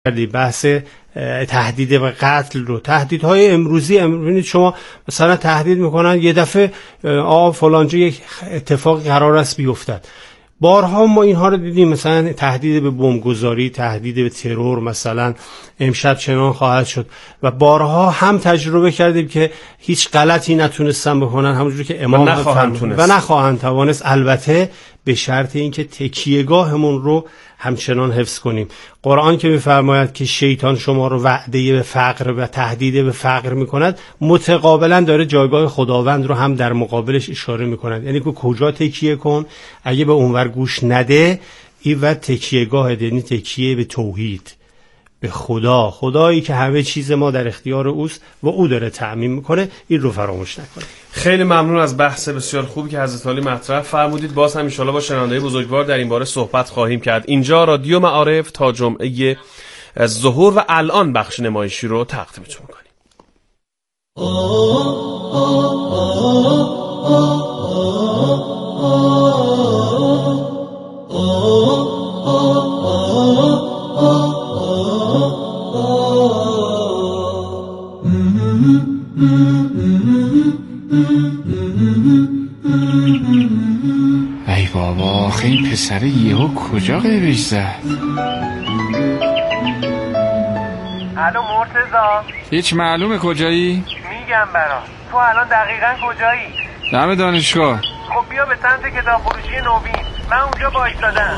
بحث تهدید و قتل رو، تهدیدهای امروزی ببینید شما مثلا تهدید میکنن یه دفعه فلانجا یک اتفاق قرار است بیفتد. بارها ما اینها رو دیدیم، مثلا تهدید به بمبگذاری، تهدید به ترور، مثلا امشب چنان خواهد شد و بارها هم تجربه کردیم که هیچ غلطی نتونستن بکنن، همونجوری که امام و نخواهند توانست، البته به شرط اینکه تکیهگاهمون رو همچنان حفظ کنیم. قرآن که می‌فرماید که شیطان شما رو وعده به فقر و تهدید به فقر می‌کند، متقابلا داره جایگاه خداوند رو هم در مقابلش اشاره می‌کند، یعنی که کجا تکیه کن، اگه به اونور گوش نده این و تکیهگاه، یعنی تکیه به توحید، به خدایی که همه چیز ما در اختیار اوست و او داره تأمین میکنه، این رو فراموش نکنه. خیلی ممنون از بحث بسیار خوبی که حضرت عالی مطرح فرمودید. باز هم ان شاءالله با شنونده‌ی بزرگوار در این باره صحبت خواهیم کرد. اینجا رادیو معارف تا جمعه ظهر و الان بخش نمایشی رو تقدیمتون می‌کنیم. ای بابا، آخه این پسر یهو کجا قیبش زد؟ الو مرتضی، هیچ معلومه کجایی؟ میگم برات. تو الان دقیقاً کجایی؟ دم دانشگاه. خب بیا به سمت کتاب فروشی نوین، من اونجا وایسادم.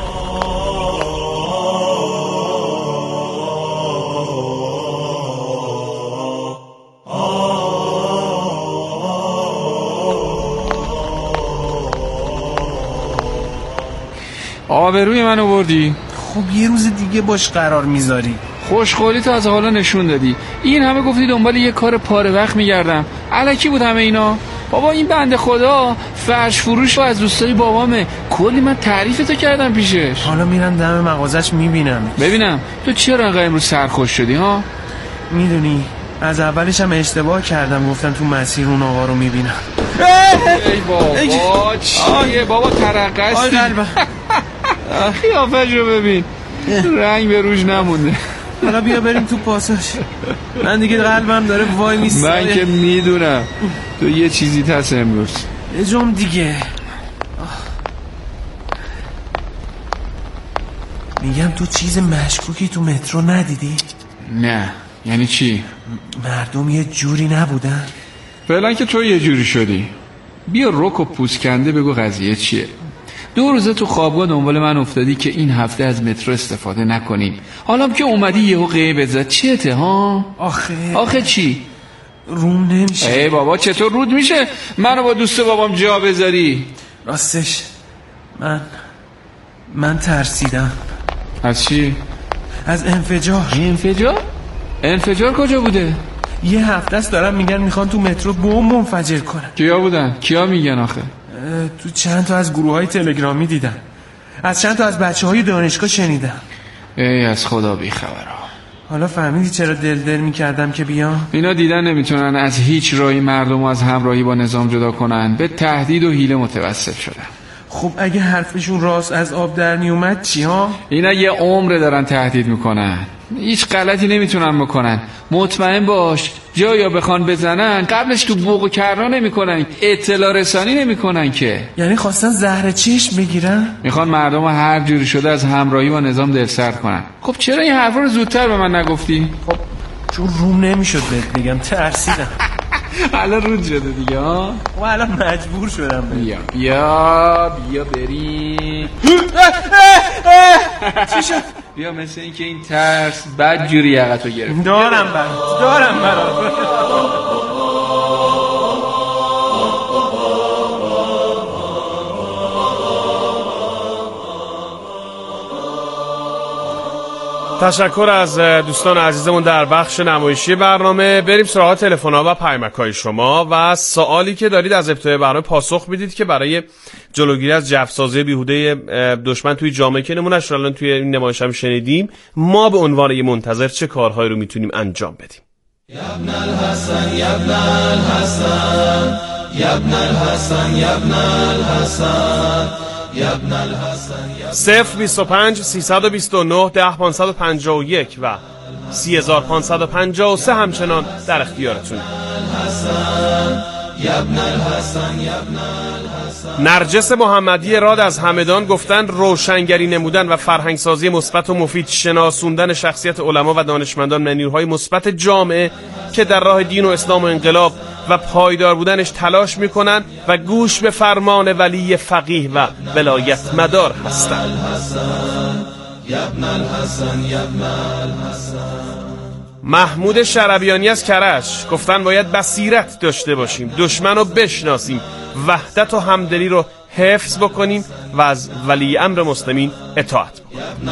آبروی من آوردی. خب یه روز دیگه باش قرار میذاری. خوشقولی تو از حالا نشون دادی. این همه گفتی دنبال یه کار پاره وقت میگردم، الکی بود همه اینا. بابا این بنده خدا فرش فروش از دوستای بابامه، کلی من تعریفتو کردم پیشش. حالا میرم دم مغازش میبینم. ببینم تو چرا انقدر امروز سرخوش شدی ها؟ میدونی از اولش هم اشتباه کردم، گفتم تو مسیر اون آقا رو میبینم. ای بابا چیه بابا، ترقصی قلبم. خیافش رو ببین، رنگ به روش نمونده. حالا بیا بریم تو پاساژ، من دیگه قلبم داره وای میسته. من که میدونم تو یه چیزی هست امروز. یه جمع دیگه. میگم تو چیز مشکوکی تو مترو ندیدی؟ نه. یعنی چی؟ مردم یه جوری نبودن؟ فعلا که تو یه جوری شدی. بیا رک و پوست کنده بگو قضیه چیه. 2 روزه تو خوابگاه دنبال من افتادی که این هفته از مترو استفاده نکنیم، حالا که اومدی یهو غیبت زد. چته ها؟ آخه چی؟ روم نمیشه. ای بابا چطور رود میشه منو با دوست بابام جا بذاری؟ راستش من ترسیدم. از چی؟ از انفجار. انفجار کجا بوده؟ یه هفته است دارم میگن میخوان تو مترو بمب منفجر کنن. کیا بودن؟ کیا میگن آخه؟ تو چند تا از گروه‌های تلگرامی دیدم، از چند تا از بچه‌های دانشگاه شنیدم. ای از خدا بی خبرها. حالا فهمیدی چرا دل میکردم که بیام؟ اینا دیدن نمیتونن از هیچ راهی مردم از همراهی با نظام جدا کنن، به تهدید و حیله متوسل شدن. خب اگه حرفشون راست از آب در نیومد چی ها؟ اینا یه عمره دارن تهدید میکنن، هیچ غلطی نمیتونن بکنن. مطمئن باش جایا بخوان بزنن قبلش تو بوق و کرنا نمیکنن، اطلاع رسانی نمیکنن که. یعنی خواستن زهر چشم بگیرن؟ میخوان مردم هر جوری شده از همراهی با نظام دلسرد کنن. خب چرا این حرفا رو زودتر به من نگفتی؟ خب چون روم نمیشد بهت بگم، ترسیدم. الان رود شده دیگه ها، و الان مجبور شدم بیا بریم. چی شد؟ بیا مثل این که این ترس بد جوری یقتو گرفت. دارم برات. تشکر از دوستان عزیزمون در بخش نمایشی برنامه. بریم سراغ تلفن‌ها و پیامک‌های شما و سوالی که دارید از ابتدای برنامه پاسخ میدید که برای جلوگیری از جفسازی بیهوده دشمن توی جامعه که نمونهش رو الان توی این نمایش هم شنیدیم، ما به عنوان یه منتظر چه کارهایی رو میتونیم انجام بدیم. ابن الحسن یا ابن الحسن یا ابن الحسن یا ابن الحسن یا ابن الحسن 025 329 10551 و 30553 همچنان در اختیارتونه. نرجس محمدی راد از همدان گفتن روشنگری نمودن و فرهنگسازی مثبت و مفید، شناسوندن شخصیت علما و دانشمندان منیرهای مثبت جامعه که در راه دین و اسلام و انقلاب و پایدار بودنش تلاش میکنن و گوش به فرمان ولی فقیه و ولایت مدار هستند. محمود شربیانی از کرج گفتن باید بصیرت داشته باشیم، دشمن رو بشناسیم، وحدت و همدلی رو حفظ بکنیم و از ولی امر مسلمین اطاعت بکنیم.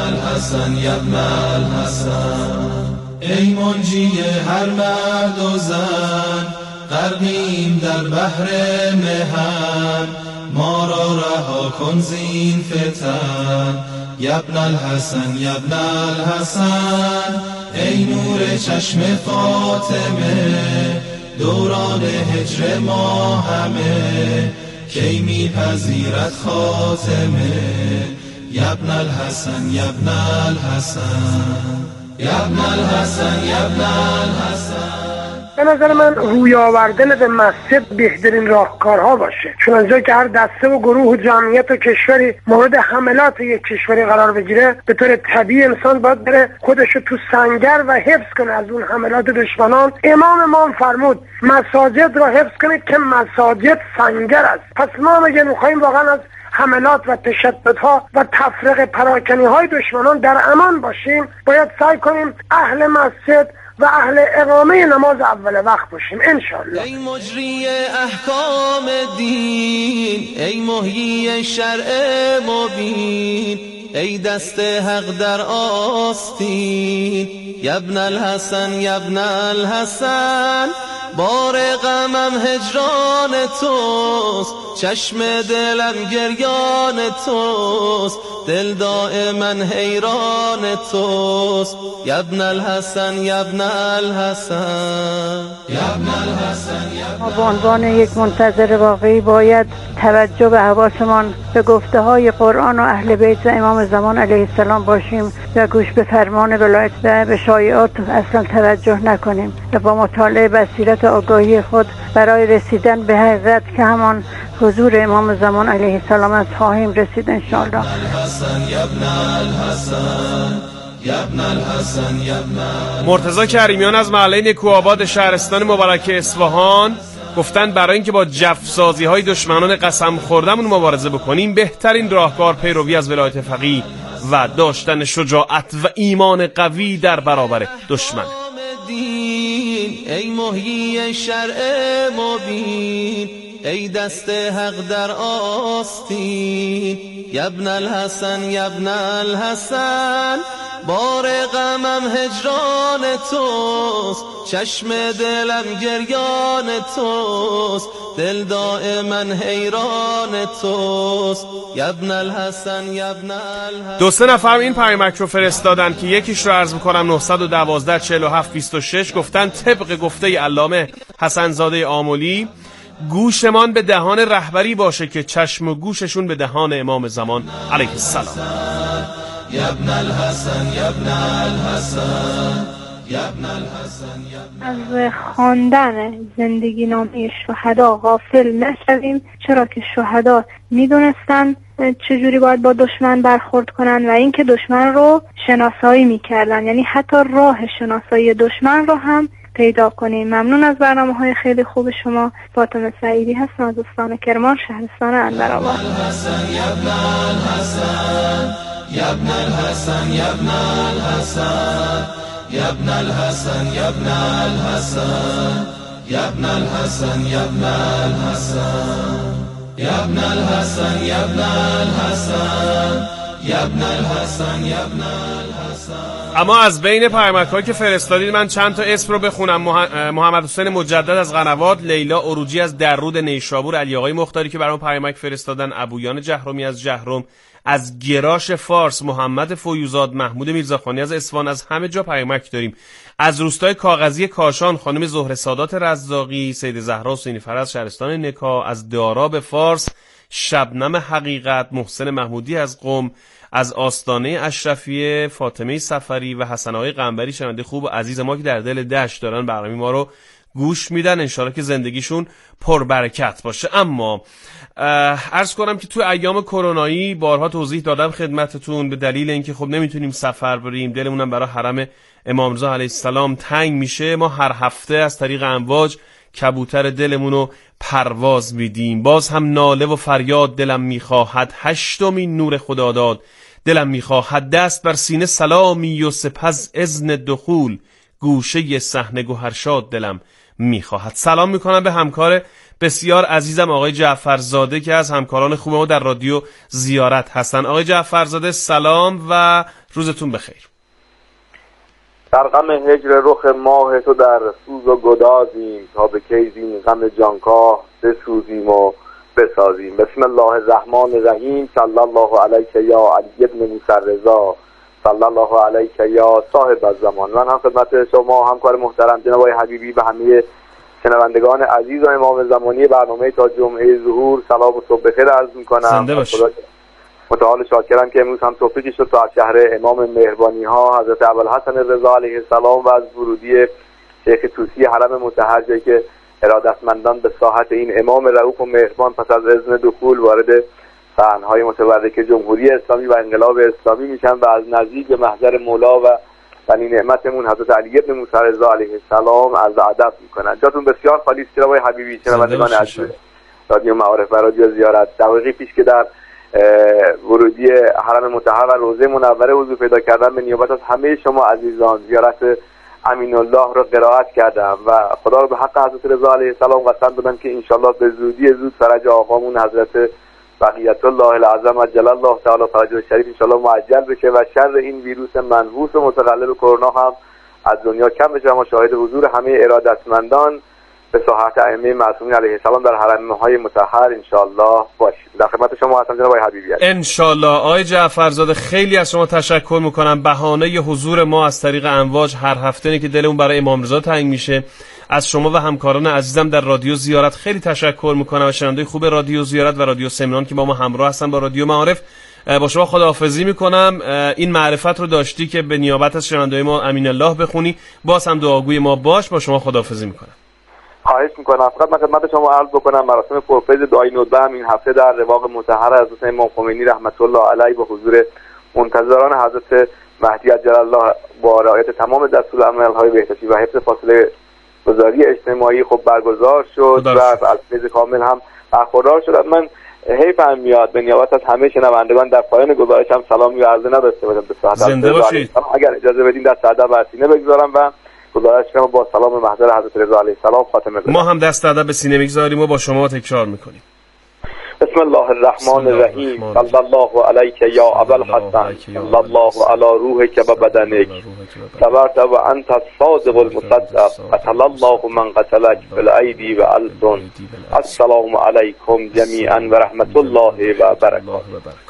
ای منجی هر مرد و زن، غرقیم در بحر مهن، ما را رها کن زین فتن. یبن الحسن یبن الحسن، ای نور چشم فاطمه، دوران هجر ما همه، کی میپذیرد خاتمه. یبن الحسن یبن الحسن، یبن الحسن یبن الحسن. به نظر من روی آوردن به مسجد بهترین راهکارها باشه، چون از جایی که هر دسته و گروه و جمعیت و کشوری مورد حملات یک کشوری قرار بگیره، به طور طبیعی انسان باید بره خودشو تو سنگر و حفظ کنه از اون حملات دشمنان. امام ما فرمود مساجد را حفظ کنید که مساجد سنگر است. پس ما اگه می‌خوایم واقعا از حملات و تشددها و تفرقه پراکنی های دشمنان در امان باشیم، باید سعی کنیم اهل مسجد و اهل اقامه نماز اول وقت باشیم انشاءالله. ای مجری احکام دین، ای محیی شرع مبین، ای دست حق در آستین. یبن الحسن یبن الحسن، بار غمم هجران توست، چشم دلم گریان توست، دل دائما حیران توست. یبن الحسن یبن الحسن، یبن الحسن یبن. ما به عنوان یک منتظر واقعی باید توجه و حواسمان به گفته های قرآن و اهل بیت و امام زمان علیه السلام باشیم و گوش به فرمان ولایت و به شایعات اصلا توجه نکنیم و با مطالعه بصیرت و آگاهی خود برای رسیدن به حقیقت که همان حضور امام زمان علیه السلام است خواهیم رسید انشاءالله. مرتضی کریمیان از محله نکوآباد شهرستان مبارک اصفهان گفتن برای اینکه با جفسازی های دشمنان قسم خوردمون مبارزه بکنیم، بهترین راهکار پیروی از ولایت فقیه و داشتن شجاعت و ایمان قوی در برابر دشمن. ای محیی شرع مبین، ای دست حق در آستین. یبن الحسن یبن الحسن، بار غمم هجران توست، چشم دلم گریان توست، دل دائما حیران توست. یبن الحسن یبن الحسن. دو سه نفر این پیامک رو فرستادن که یکیش رو عرض میکنم 912 47 26. گفتن طبق گفته علامه حسن زاده آملی، گوشمان به دهان رهبری باشه که چشم و گوششون به دهان امام زمان علیه السلام. یبن الحسن یبن الحسن، یبن الحسن یبن. از خواندن زندگی نامه شهدا غافل نشویم، چرا که شهدا میدونستن چجوری باید با دشمن برخورد کنن و اینکه دشمن رو شناسایی میکردن، یعنی حتی راه شناسایی دشمن رو هم پیدا کنیم. ممنون از برنامه‌های خیلی خوب شما. فاطمه سعیدی هستم از استان کرمان، شهرستان اندرآباد. یبن الحسن یبن الحسن، یبن الحسن یبن الحسن، یبن الحسن یبن الحسن، یبن الحسن یبن الحسن، یبن الحسن یبن الحسن. اما از بین پیامک‌هایی که فرستادید من چند تا اسم رو بخونم. محمد حسین مجدد از قنوات، لیلا عروجی از درود نیشابور، علی آقای مختاری که برام پیامک فرستادن، ابویان جهرمی از جهرم، از گراش فارس محمد فیوزاد، محمود میرزاخانی از اصفهان، از همه جا پیامک داریم. از روستای کاغذی کاشان خانم زهره سادات رزاقی، سید زهرا حسینی فرز شهرستان نکا، از داراب فارس شبنم حقیقت، محسن محمودی از قم، از آستانه اشرفیه فاطمه صفری و حسن آقای قنبری، شنونده خوب و عزیز ما که در دل دشت دارن برنامه ما رو گوش میدن. انشالله که زندگیشون پربرکت باشه. اما عرض کنم که تو ایام کرونایی بارها توضیح دادم خدمتتون، به دلیل اینکه خب نمیتونیم سفر بریم، دلمونم برای حرم امام رضا علیه السلام تنگ میشه، ما هر هفته از طریق امواج کبوتر دلمونو پرواز میدیم. باز هم ناله و فریاد دلم میخواهد، هشتمین نور خدا داد دلم میخواهد، دست بر سینه سلامی و سپس اذن دخول، گوشه صحنه گوهرشاد دلم میخواهد. سلام میکنم به همکار بسیار عزیزم آقای جعفرزاده که از همکاران خوب ما در رادیو زیارت هستن. آقای جعفرزاده سلام و روزتون بخیر. در غم هجر رخ ماه تو در سوز و گدازیم، تا به کیزیم غم جانکاه بسوزیم و بسازیم. بسم الله الرحمن الرحیم. صلی الله علیک یا علی ابن موسی الرضا، صلی الله علیک یا صاحب الزمان. من هم خدمت شما همکار محترم جناب آقای حبیبی و همه شنوندگان عزیز و امام زمانی برنامه تا جمعه ظهور سلام و صبح بخیر عرض میکنم. زنده باشید. متعال شاکرم که امروز هم توفیقی شد تا از شهر امام مهربانی ها حضرت ابوالحسن رضا علیه السلام و از ورودی شیخ طوسی حرم مطهر، جایی که ارادتمندان به ساحت این امام رؤوف و مهربان پس از اذن دخول وارد صحنه‌های متبرک جمهوری اسلامی و انقلاب اسلامی میشن و از نزدیک به محضر مولا و بنی نعمتمون حضرت علی ابن موسی رضا علیه السلام عرض ادب میکنن. جاتون بسیار خالی است جناب آقای حبیبی، شنوندگان عزیز رادیو معارف و رادیو زیارت. دقایقی پیش که در ورودی حرم مطهر و روضه منوره حضور پیدا کردم، به نیابت از همه شما عزیزان زیارت امین الله را قرائت کردم و خدا رو به حق حضرت رضا علیه السلام قسم دادم که انشالله به زودی زود فرج آقامون حضرت بقیت الله العظم عجل الله تعالی فرجه شریف انشالله معجل بشه و شر این ویروس منحوس و متغلب کرونا هم از دنیا کم بشه. ما شاهد حضور همه ارادتمندان به ساحت ائمه معصومین علیه السلام در حرم‌های مطهر انشالله باشیم. در خدمت شما هستم جناب آقای حبیبی. انشالله. آقای جعفرزاده خیلی از شما تشکر میکنم. بهانه حضور ما از طریق امواج هر هفته اینه که دلمون برای امام رضا تنگ میشه. از شما و همکاران عزیزم در رادیو زیارت خیلی تشکر میکنم و شنوندگان خوب رادیو زیارت و رادیو سمنان که با ما همراه هستن با رادیو معارف. با شما خداحافظی میکنم. این معرفت رو داشتی که به نیابت از شنونده ما امین الله بخونی، باز هم دعاگوی ما باش. با شما خداحافظی میکنم. خواهش میکنم. فقط من خدمت شما عرض بکنم مراسم پرفیض دعای ندبه هم این هفته در رواق مطهر حضرت امام خمینی رحمت الله علیه با حضور منتظران حضرت مهدی عجل الله با رعایت تمام دستورالعمل‌های بهداشتی و حفظ فاصله گذاری اجتماعی خب برگزار شد و از فیض کامل هم برخوردار شد. من حیفم میاد به نیابت از همه شنوندگان در پایان گزارشم سلامی و عرض نداشته باشم به صحت زنده باشید. اگر اجازه بدین دست ادب و سینه بگذارم و گزارش کنم با سلام محضر حضرت رضا علیه السلام خاتمه بدم. ما هم دست ادب به سینه میگذاریم و با شما تکرار میکنیم. بسم الله الرحمن الرحیم. صلی الله علیک یا ابوالحسن، صلی الله علی روحک و بدنک، صبرت و انت الصادق المصدق، قتل الله من قتلک بالایدی و السن. السلام علیکم جمیعا و رحمت الله و برکاته.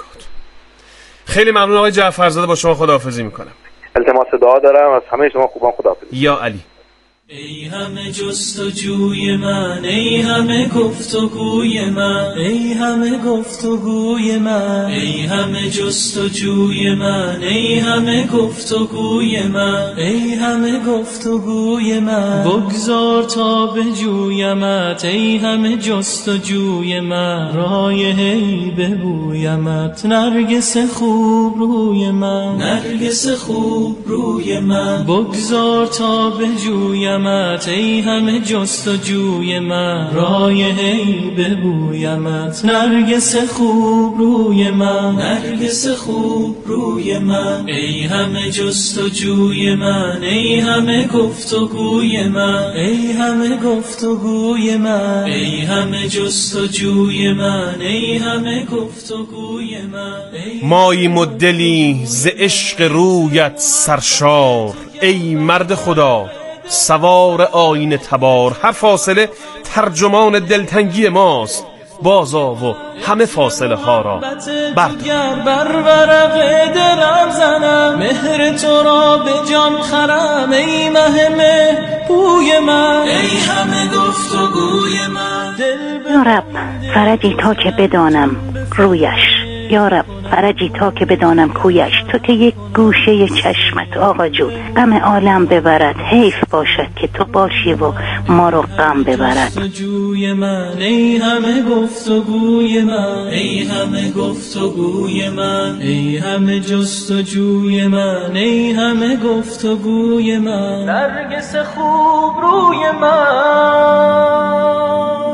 خیلی ممنون آقای جعفرزاده. با شما خداحافظی میکنم. التماس دعا دارم از همه شما خوبان. خداحافظی. یا علی. ای همه جستجوی من، ای همه گفتگوی من، ای همه گفتگوی من، ای همه جستجوی من، ای همه گفتگوی من، ای همه گفتگوی من. بگذار تا بجویمت ای همه جستجوی من، رایحه‌ای ببویمت نرگس خوب روی من، نرگس خوب روی من. بگذار تا بجویمت ای همه جستجوی من، رایحه‌ای ببویمت نرگس خوب روی من، نرگس خوب روی من. ای همه جستجوی من، ای همه گفتگوی من، ای همه گفتگوی من، ای همه جستجوی من، ای همه گفتگوی من. ماییم و دلی ز عشق رویت سرشار، ای مرد خدا سوار آیین تبار. هر فاصله ترجمان دلتنگی ماست، بازا و همه فاصله ها را بردار. بر ورق دلم زنم، مهر تو را به جان خرم، ای مه بوی من، ای همه گفتگوی من. یا رب فرجی تا که بدانم رویش یارب فرجی تا که بدانم کویش، تو که یک گوشه چشمت آقا جون غم عالم ببرد، حیف باشد که تو باشی و ما رو غم ببرد. جوی من ای همه گفتگوی من، ای همه گفتگوی من، ای همه جستجوی من، ای همه گفتگوی من، نرگس خوب روی من.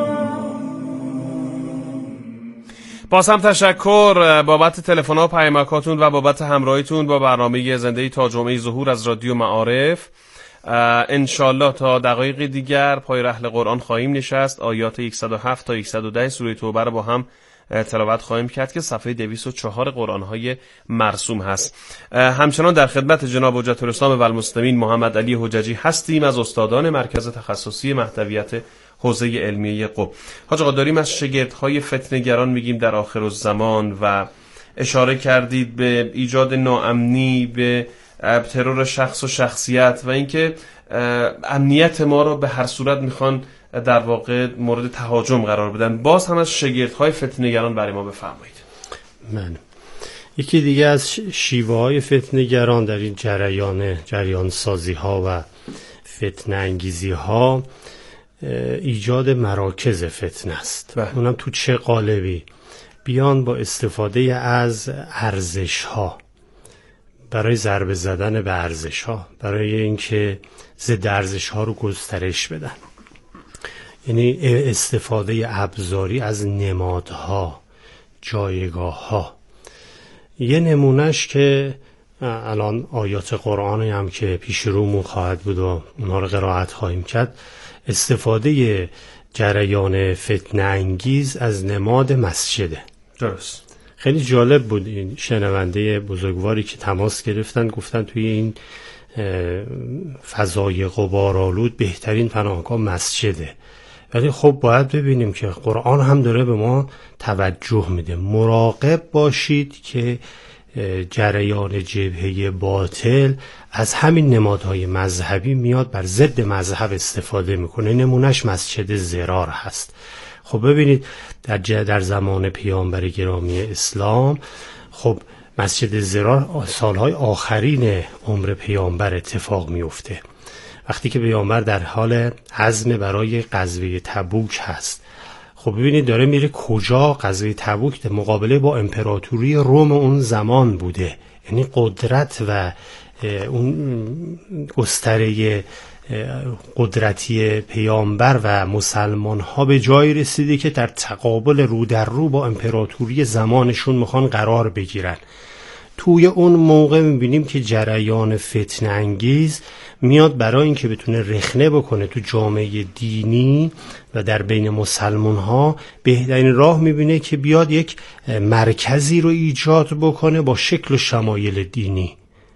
باز هم تشکر بابت تلفن‌ها و پیامکاتون و بابت همراهیتون با برنامه زنده تا جمعه ظهور از رادیو معارف. انشالله تا دقایق دیگر پای رحل قرآن خواهیم نشست. آیات 107 تا 110 سوره توبه رو با هم تلاوت خواهیم کرد که صفحه 204 قرآن‌های مرسوم هست. همچنان در خدمت جناب حجت الاسلام و المسلمین محمد علی حججی هستیم از استادان مرکز تخصصی مهدویت حوزه علمیه قم. حاج آقا داریم از شگردهای فتنه‌گران میگیم در آخرالزمان و اشاره کردید به ایجاد ناامنی، به ترور شخص و شخصیت و اینکه امنیت ما رو به هر صورت میخوان در واقع مورد تهاجم قرار بدن. باز هم از شگردهای فتنه‌گران برای ما بفرمایید. من یکی دیگه از شیوه‌های فتنه‌گران در این جریان سازی ها و فتنه انگیزی ها ایجاد مراکز فتنه است. اونم تو چه قالبی؟ بیان با استفاده از ارزش ها برای ضربه زدن به ارزش ها، برای اینکه ضد ارزش ها رو گسترش بدن. یعنی استفاده ابزاری از نمادها، جایگاه ها. یه نمونهش که الان آیات قرآنی هم که پیش رومون خواهد بود و اونها رو قرائت خواهیم کرد، استفاده جریان فتنه انگیز از نماد مسجده. درست. خیلی جالب بود این شنونده بزرگواری که تماس گرفتن، گفتن توی این فضای غبارآلود بهترین پناهگاه مسجده. ولی خب باید ببینیم که قرآن هم داره به ما توجه میده. مراقب باشید که جریان جبهه باطل از همین نمادهای مذهبی میاد بر ضد مذهب استفاده میکنه. نمونهش مسجد ضرار هست. خب ببینید در زمان پیامبر گرامی اسلام، خب مسجد ضرار سالهای آخرین عمر پیامبر اتفاق میفته، وقتی که پیامبر در حال عزم برای غزوه تبوک هست. خب ببینید داره میره کجا؟ غزوه تبوک در مقابله با امپراتوری روم اون زمان بوده. یعنی قدرت و اون گستره قدرتی پیامبر و مسلمان ها به جایی رسیده که در تقابل رو در رو با امپراتوری زمانشون میخوان قرار بگیرن. توی اون موقع میبینیم که جریان فتنه انگیز میاد برای اینکه بتونه رخنه بکنه تو جامعه دینی و در بین مسلمان ها، بهترین راه میبینه که بیاد یک مرکزی رو ایجاد بکنه با شکل و شمایل دینی.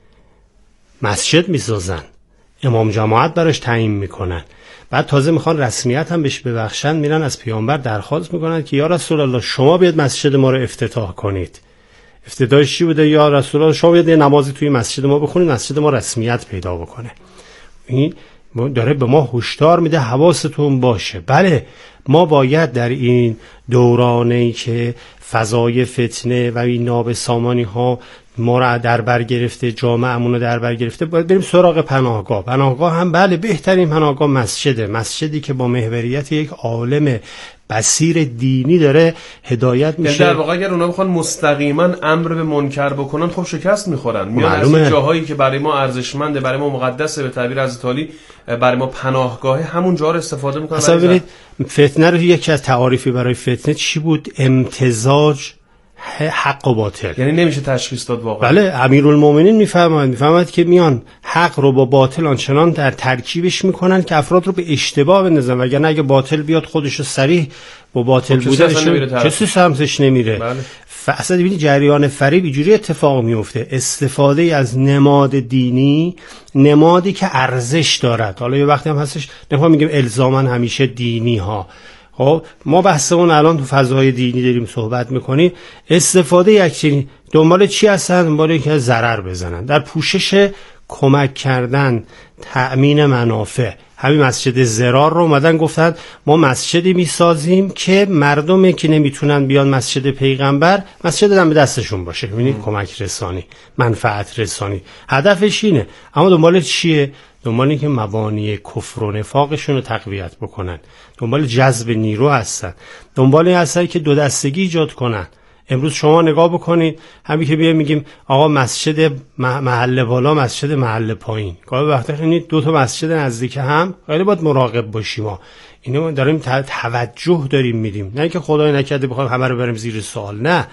مسجد میسازن، امام جماعت براش تعیین میکنن، بعد تازه میخوان رسمیت هم بهش ببخشن، میرن از پیامبر درخواست میکنن که یا رسول الله شما بیاد مسجد ما رو افتتاح کنید. افتتاحش چی بوده؟ یا رسول الله شما بیاد یه نمازی توی مسجد ما بخونید، مسجد ما رسمیت پیدا بکنه. این داره به ما هشدار میده حواستون باشه. بله ما باید در این دورانی که فضای فتنه و این نابسامانی ها ما را در بر گرفته، جامعه‌مون رو در بر گرفته، باید بریم سراغ پناهگاه. پناهگاه هم بله بهترین پناهگاه مسجده. مسجدی که با محوریت یک عالم بصیر دینی داره هدایت میشه. در واقع اگر اونا بخوان مستقیما امر به منکر بکنن خب شکست میخورن. میان از این جاهایی که برای ما ارزشمنده، برای ما مقدسه، به تعبیر حضرت علی برای ما پناهگاه، همون جا رو استفاده میکنن. اصلا ببینید فتنه رو یکی از تعاریفی برای فتنه چی بود؟ امتزاج حق و باطل. یعنی نمیشه تشخیص داد واقعا. بله امیرالمومنین میفهمد که میان حق رو با باطل آنچنان در ترکیبش میکنن که افراد رو به اشتباه بندازن، وگرنه اگه باطل بیاد خودش رو صریح با باطل بودنش کسی سمتش نمیره. بله. اصلا ببینید جریان فریب اینجوری اتفاق میفته، استفاده از نماد دینی، نمادی که ارزش دارد. حالا یه وقتی هم هستش نمیخوام میگم الزاما همیشه دینی ها. خب ما بحثمون الان تو فضای دینی داریم صحبت میکنیم، استفاده یک چیزی دنبال چی هستن؟ دنبال اینکه ضرر بزنن، در پوشش کمک کردن، تأمین منافع. همین مسجد زرار رو اومدن گفتن ما مسجدی میسازیم که مردمی که نمیتونن بیان مسجد پیغمبر، مسجد دم دستشون باشه. ببینید کمک رسانی، منفعت رسانی، هدفش اینه. اما دنبال چیه؟ دنبال این که مبانی کفر و نفاقشون رو تقویت بکنن، دنبال جذب نیرو هستن، دنبال این هستن که دو دستگی ایجاد کنن. امروز شما نگاه بکنید، همین که میگیم آقا مسجد محل بالا، مسجد محل پایین، گاهی وقتا این دو تا مسجد نزدیک هم خیلی باید مراقب باشیم. ما اینو داریم توجه داریم میدیم، نه اینکه خدای نکرده بخوایم همه رو بریم زیر سوال، نه،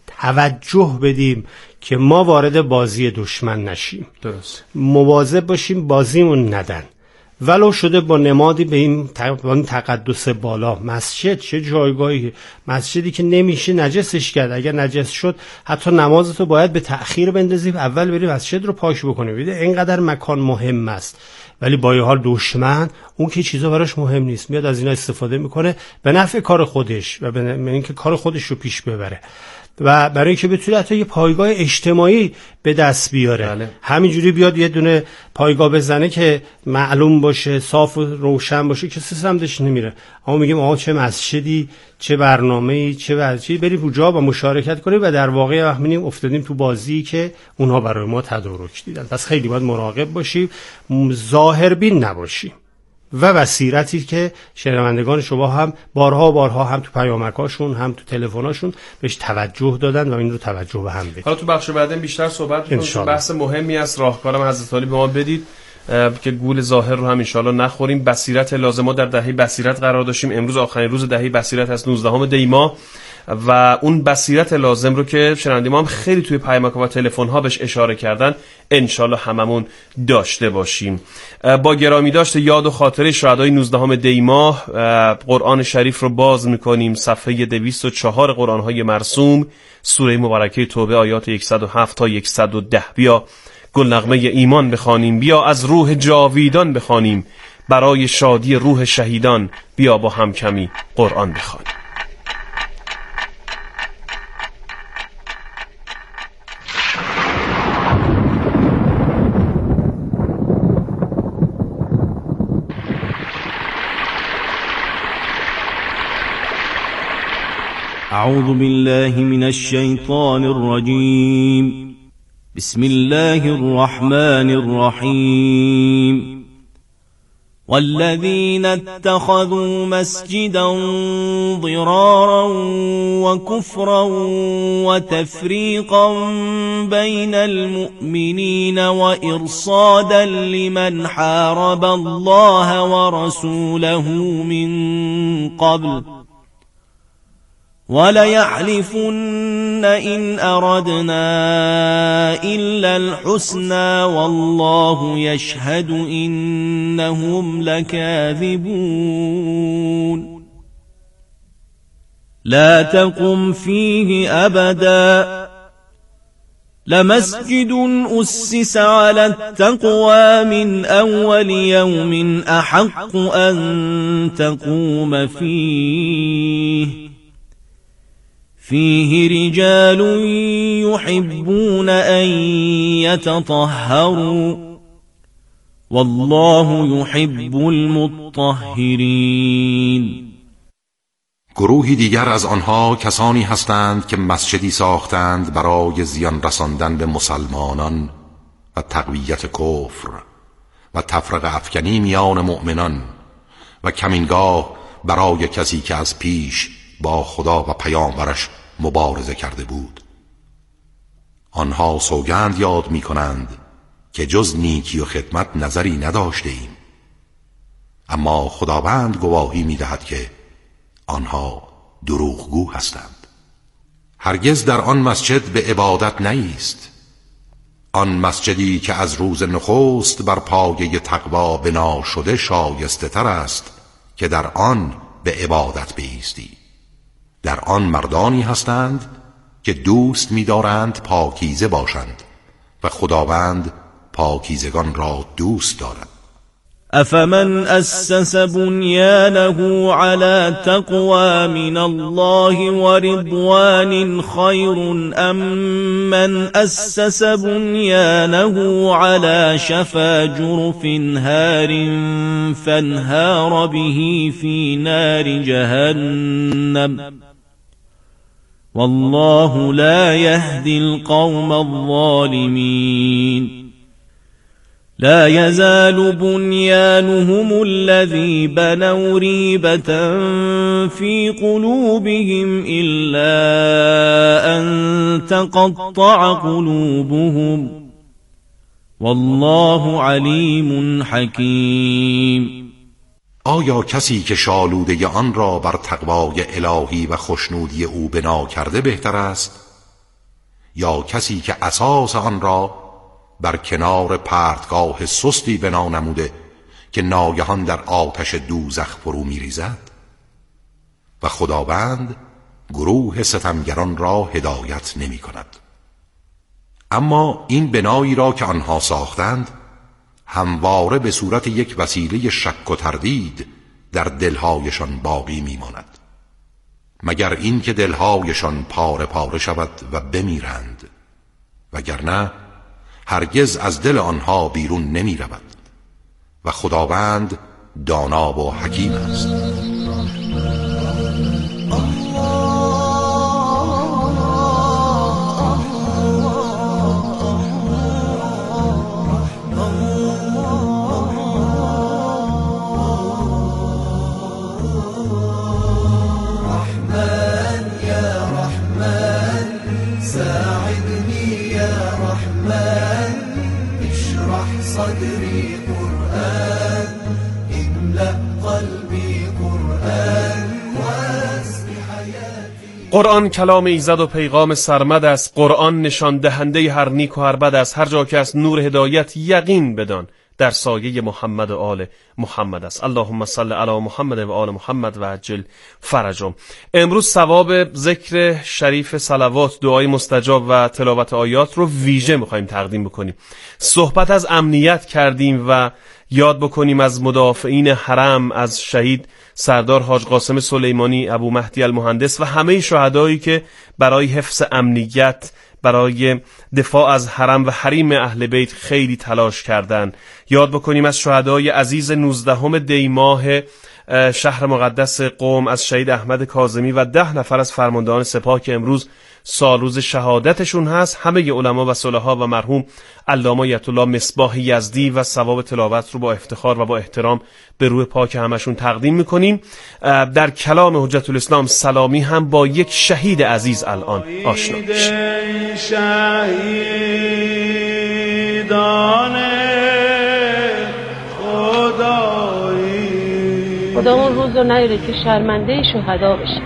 توجه بدیم که ما وارد بازی دشمن نشیم. درست. مواظب باشیم بازیمون ندن، ولو شده با نمادی به این تقدس بالا. مسجد چه جایگاهی، مسجدی که نمیشه نجسش کرد، اگر نجس شد حتی نمازتو باید به تأخیر بندازی، اول بری مسجد رو پاک بکنی. ببین اینقدر مکان مهم است، ولی با یه حال دشمن اون که چیزا براش مهم نیست، میاد از اینا استفاده میکنه به نفع کار خودش و به اینکه کار خودش رو پیش ببره و برای اینکه بتونه حتی یه پایگاه اجتماعی به دست بیاره. بله. همینجوری بیاد یه دونه پایگاه بزنه که معلوم باشه، صاف و روشن باشه، کسی سمتش نمیره. اما میگیم آقا چه مسجدی، چه برنامه‌ای، چه ورزشی، بریم اونجا با مشارکت کنیم و در واقع وقت می‌بینیم افتادیم تو بازی که اونها برای ما تدارک دیدن. پس خیلی باید مراقب باشیم، ظاهربین نباشیم و بصیرتی که شنوندگان شما هم بارها هم تو پیامکاشون هم تو تلفناشون بهش توجه دادن و این رو توجه به هم بدید. حالا تو بخش بعدن بیشتر صحبت می‌کنیم. بحث مهمی است، راهکارم حضرت علی به ما بدید که گول ظاهر رو هم ان شاءالله نخوریم. بصیرت لازمه در دهه بصیرت قرار داشتیم، امروز آخرین روز دهه بصیرت هست، 19 دی ماه، و اون بصیرت لازم رو که شنونده ما هم خیلی توی پیامک و تلفن ها بهش اشاره کردن ان شاءالله هممون داشته باشیم. با گرامی داشته یاد و خاطره شهدای 19 دی ماه قرآن شریف رو باز میکنیم، صفحه 204 قرآن های مرسوم، سوره مبارکه توبه، آیات 107 تا 110. بیا گلنغمه ایمان بخوانیم، بیا از روح جاویدان بخوانیم، برای شادی روح شهیدان بیا با هم کمی قرآن بخوانیم. أعوذ بالله من الشيطان الرجيم. بسم الله الرحمن الرحيم. والذين اتخذوا مسجدا ضرارا وكفرا وتفريقا بين المؤمنين وإرصادا لمن حارب الله ورسوله من قبل وليحلفن إن أردنا إلا الحسنى والله يشهد إنهم لكاذبون. لا تقم فيه أبدا لمسجد أسس على التقوى من أول يوم أحق أن تقوم فيه رجال يحبون أن يتطهروا والله يحب المطهرين. گروهی دیگر از آنها کسانی هستند که مسجدی ساختند برای زیان رساندن به مسلمانان و تقویت کفر و تفرقه افکنی میان مؤمنان و کمینگاه برای کسی که از پیش با خدا و پیامبرش مبارزه کرده بود. آنها سوگند یاد می کنند که جز نیکی و خدمت نظری نداشته ایم، اما خداوند گواهی می دهد که آنها دروغگو هستند. هرگز در آن مسجد به عبادت نیست، آن مسجدی که از روز نخست بر پایه تقوا بنا شده شایسته تر است که در آن به عبادت بایستی. در آن مردانی هستند که دوست می‌دارند پاکیزه باشند و خداوند پاکیزگان را دوست دارد. أفمن أسس بنيانه على تقوى من الله ورضوان خير أم من أسس بنيانه على شفا جرف هار فانهار به في نار جهنم والله لا يهدي القوم الظالمين لا يزال بنيانهم الذي بنوا ريبة في قلوبهم إلا أن تقطع قلوبهم والله علیم حکیم. آیا کسی که شالوده آن را بر تقوای الهی و خوشنودی او بنا کرده بهتر است یا کسی که اساس آن را بر کنار پرتگاه سستی بنا نموده که ناگهان در آتش دوزخ فرو می‌ریزد؟ و خداوند گروه ستمگران را هدایت نمی کند. اما این بنایی را که آنها ساختند همواره به صورت یک وسیله شک و تردید در دلهایشان باقی میماند، مگر این که دلهایشان پاره پاره شود و بمیرند، وگرنه هرگز از دل آنها بیرون نمی رود و خداوند دانا و حکیم است. قرآن کلام ایزد و پیغام سرمد است. قرآن نشان دهنده هر نیک و هر بد است. هر جا که از نور هدایت یقین بدان در سایه محمد و آل محمد است. اللهم صل علی محمد و آل محمد و عجل فرجهم. امروز ثواب ذکر شریف صلوات، دعای مستجاب و تلاوت آیات رو ویژه می‌خوایم تقدیم بکنیم. صحبت از امنیت کردیم و یاد بکنیم از مدافعین حرم، از شهید سردار حاج قاسم سلیمانی، ابو مهدی المهندس و همه شهدایی که برای حفظ امنیت، برای دفاع از حرم و حریم اهل بیت خیلی تلاش کردند. یاد بکنیم از شهدای عزیز 19 دی ماه شهر مقدس قم، از شهید احمد کاظمی و 10 نفر از فرماندهان سپاه که امروز سالروز شهادتشون هست. همه علما و صلحا و مرحوم علامه آیت الله مصباح یزدی و ثواب تلاوت رو با افتخار و با احترام به روح پاک همشون تقدیم میکنیم. در کلام حجت الاسلام سلامی هم با یک شهید عزیز الان آشنا میشیم. خدا اون روز رو نیاره که شرمنده شهدا بشه.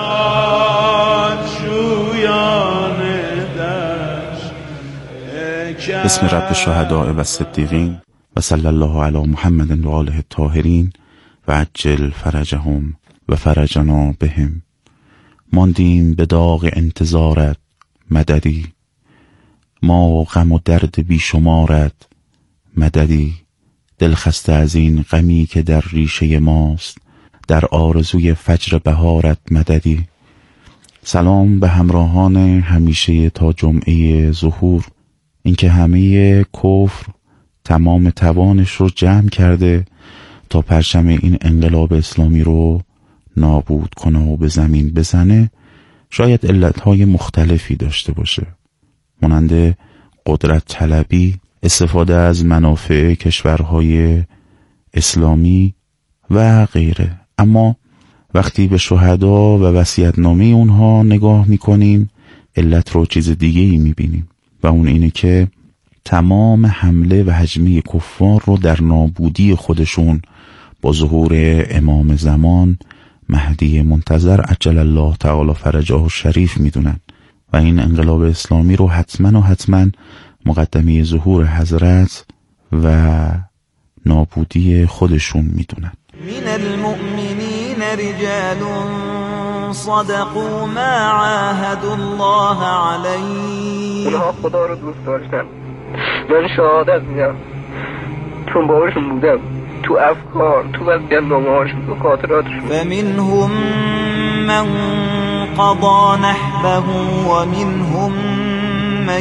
بسم رب الشهداء و الصدیقین و صلی الله علی محمد و آله الطاهرین و عجل فرجهم و فرجنا بهم. ماندیم به داغ انتظارت مددی، ما غم و درد بیشمارت مددی. دل خسته از این غمی که در ریشه ماست، در آرزوی فجر بهارت مددی. سلام به همراهان همیشه تا جمعه ظهور. اینکه همه کفر تمام توانش رو جمع کرده تا پرچم این انقلاب اسلامی رو نابود کنه و به زمین بزنه، شاید علتهای مختلفی داشته باشه، مانند قدرت طلبی، استفاده از منافع کشورهای اسلامی و غیره. اما وقتی به شهدا و وصیت‌نامه اونها نگاه میکنیم، علت رو چیز دیگه‌ای میبینیم و اون اینه که تمام حمله و هجمه کفار رو در نابودی خودشون با ظهور امام زمان مهدی منتظر عجل الله تعالی فرجه شریف میدونن و این انقلاب اسلامی رو حتما مقدمه ظهور حضرت و نابودی خودشون میدونن. من المؤمنین رجال صدقوا ما عاهدوا الله علیه. اونها خدا رو دوست داشتن. من شهادت میدم چون باورشون بودم تو افکار، تو وصیت‌نامه‌هاشون، تو خاطراتشون. فمنهم من قضى نحبه ومنهم من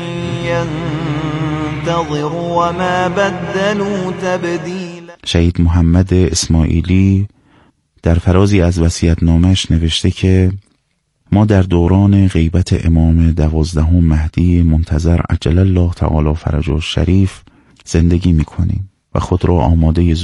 ينتظر وما بدلوا تبدیلا. شهید محمد اسماعیلی در فرازی از وصیت‌نامه‌اش نوشته که ما در دوران غیبت امام 12 مهدی منتظر عجل الله تعالی فرجه الشریف زندگی می‌کنیم و خود را آماده